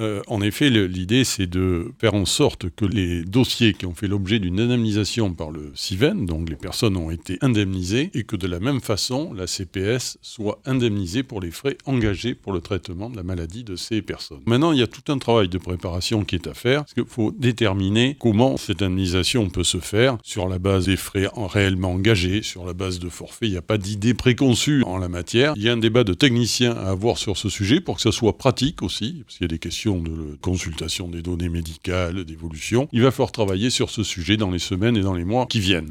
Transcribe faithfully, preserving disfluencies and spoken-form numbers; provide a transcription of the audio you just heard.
Euh, en effet, le, l'idée, c'est de faire en sorte que les dossiers qui ont fait l'objet d'une indemnisation par le CIVEN, donc les personnes ont été indemnisées, et que de la même façon, la C P S soit indemnisée pour les frais engagés pour le traitement de la maladie de ces personnes. Maintenant, il y a tout un travail de préparation qui est à faire, parce qu'il faut déterminer comment cette indemnisation peut se faire sur la base des frais en réellement engagés, sur la base de forfaits. Il n'y a pas d'idée préconçue en la matière. Il y a un débat de techniciens à avoir sur ce sujet pour que ça soit pratique aussi, parce qu'il y a des questions de consultation des données médicales, d'évolution. Il va falloir travailler sur ce sujet dans les semaines et dans les mois qui viennent.